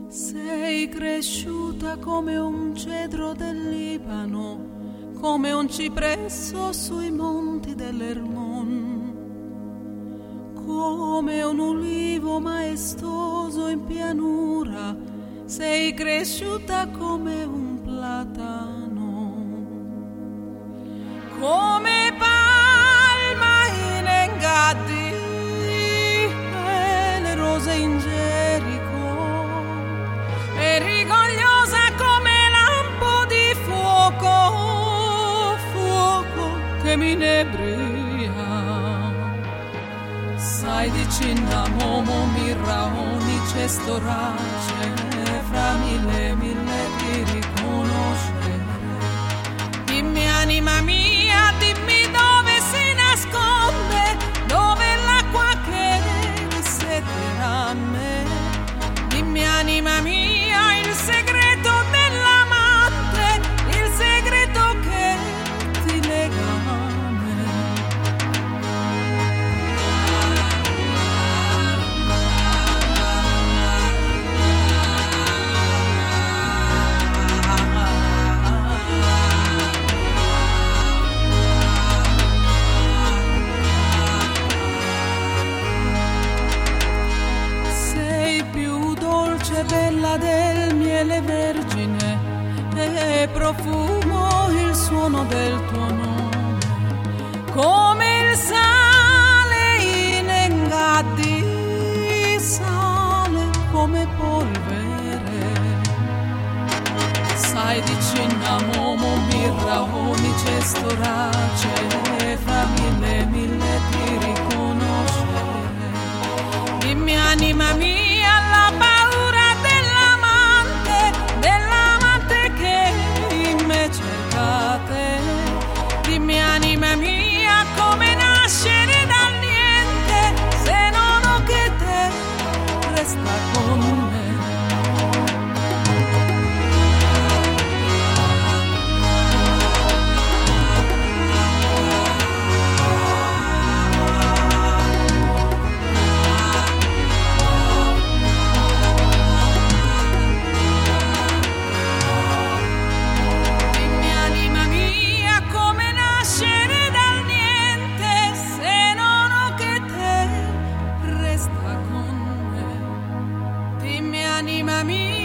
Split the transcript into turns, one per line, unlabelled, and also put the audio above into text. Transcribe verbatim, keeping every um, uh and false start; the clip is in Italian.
Sei cresciuta come un cedro del Libano, come un cipresso sui monti dell'Ermon, come un ulivo maestoso in pianura, sei cresciuta come un platano, come palma in Engadi e le rose in Gerico, e rigogliosa come lampo di fuoco, fuoco che mi inebria. Sai di cinnamomo, mirra, onice, storace, fra mille mille ti riconoscere. Dimmi anima mia, dimmi dove si nasconde, dove l'acqua che rissetterà a me. Dimmi anima mia, il segreto dell'amante, il segreto che ti lega a me. Sei più dolce, bella del miele vergine, e profumo il suono del tuo nome, come il sale in Engadi, sale come polvere. Sai di cinnamomo, mirra, onice, storace, fra mille mille ti riconoscere. Dimmi anima mia, la paura dell'amante, dell'amante che in me cercate. Dimmi anima mia, come nascere dal niente, se non ho che te, resta con me. Dimmi anima mia, come nascere dal niente, se non ho che te, resta con me. Dimmi anima mia.